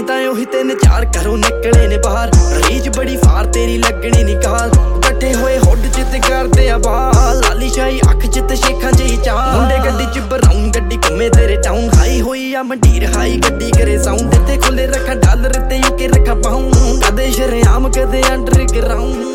ਤਾਂ ਉਹੀ 3-4 ਘਰੋਂ ਨਿਕਲੇ ਨੇ ਬਾਹਰ ਰੀਝ ਬੜੀ ਫਾਰ ਤੇਰੀ ਲੱਗਣੀ ਨੀ ਕਾਲ ਇਕੱਠੇ ਹੋਏ ਹੁੱਡ ਚ ਤੇ ਕਰਦੇ ਆ ਬਾਲ ਲਾਲੀ ਸ਼ਾਹੀ ਅੱਖ ਚ ਤੇ ਸ਼ੇਖਾਂ ਜਿਹੀ ਚਾਹ ਮੁੰਡੇ ਗੱਡੀ ਚ ਬਰਾਊਨ ਗੱਡੀ ਘੁੰਮੇ ਤੇਰੇ ਟਾਊਨ ਹਾਈ ਹੋਈ ਆ ਮੰਡੀਰ ਹਾਈ ਗੱਡੀ ਕਰੇ ਸਾਊਂਡ ਤੇ ਖੁੱਲੇ ਰੱਖਾਂ ਡਾਲਰ ਤੇ ਯੂਕੇ ਰੱਖਾਂ ਪਾਉਂ ਕਦੇ ਸ਼ਰੇਆਮ ਕਦੇ ਅੰਡਰਗਰਾਊਂਡ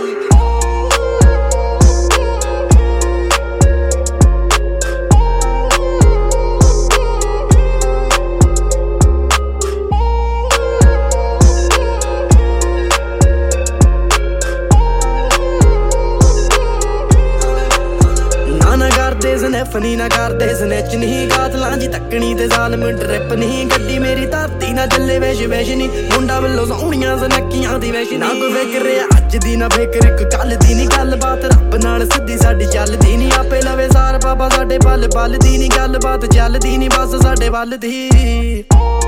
ਫਨੀ ਨਾ ਕਰਦੇ ਸਨੈਚ ਨਹੀਂ ਕਾਤਲਾਂ ਜੀ ਤੱਕਣੀ ਤੇ ਜ਼ਾਲਮ ਟ੍ਰਿਪ ਨਹੀਂ ਗੱਡੀ ਮੇਰੀ ਧਰਤੀ ਨਾ ਚੱਲੇ ਵੈਸ਼ ਨੀ ਮੁੰਡਾ ਵੱਲੋਂ ਸੋਹਣੀਆਂ ਸਨੱਕੀਆਂ ਦੀ ਵੈਸ਼ ਨਾ ਕੋਈ ਫਿਕਰ ਅੱਜ ਦੀ ਨਾ ਫਿਕਰ ਇੱਕ ਕੱਲ ਦੀ ਨੀ ਗੱਲਬਾਤ ਰੱਬ ਨਾਲ ਸਿੱਧੀ ਸਾਡੀ ਚੱਲਦੀ ਨੀ ਆਪੇ ਲਵੇ ਸਾਰ ਬਾਬਾ ਸਾਡੇ ਪਲ ਪਲ ਦੀ ਨੀ ਗੱਲਬਾਤ ਚੱਲਦੀ ਨੀ ਬਸ ਸਾਡੇ ਵੱਲ ਦੀ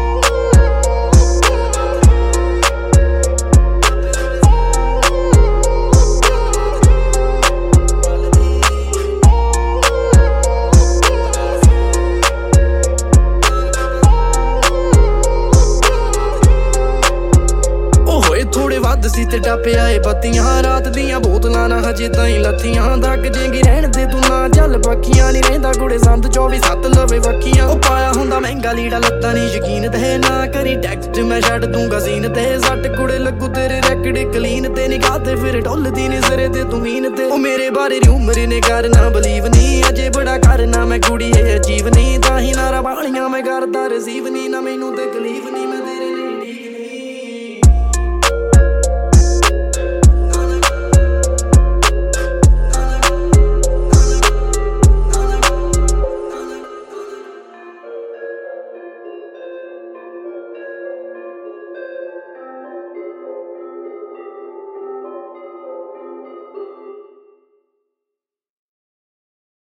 ਥੋੜੇ ਵੱਧ ਸੀ ਤੇ ਟੱਪਿਆ ਏ ਬੱਤੀਆਂ ਰਾਤ ਦੀਆਂ ਬੋਤਲਾਂ ਨਾ ਹਜੇ ਤਾਈਂ ਲੱਥੀਆਂ ਦੱਗ ਜੇਂਗੀ ਰਹਿਣ ਦੇ ਤੂੰ ਨਾ ਚੱਲ ਬਾਕੀਆਂ ਨੀ ਰਹਿੰਦਾ ਕੁੜੇ ਸੰਦ 24/7 ਲਵੇ ਵੱਖੀਆਂ ਉਹ ਪਾਇਆ ਹੁੰਦਾ ਮਹਿੰਗਾ ਲੀੜਾ ਲੱਤਾਂ ਨੀ ਯਕੀਨ ਤੇ ਨਾ ਕਰੀ ਟੈਕਸਟ ਮੈਂ ਛੱਡ ਦੂੰਗਾ ਸੀਨ ਤੇ ਸੱਟ ਕੁੜੇ ਲੱਗੂ ਤੇਰੇ ਰੈਕਡ ਕਲੀਨ ਤੇ ਨਿਗਾਹ ਤੇ ਫਿਰ ਢੁੱਲਦੀ ਨੀ ਸਿਰੇ ਤੇ ਤੂੰ ਮੀਨ ਤੇ ਉਹ ਮੇਰੇ ਬਾਰੇ ਰਿਊਮਰ ਨੇ ਕਰਨਾ ਬਲੀਵ ਨੀ ਅਜੇ ਬੜਾ ਕਰਨਾ ਮੈਂ ਕੁੜੀ ਇਹ ਅਜੀਬ ਨੀ ਤਾਂ ਹੀ ਨਾ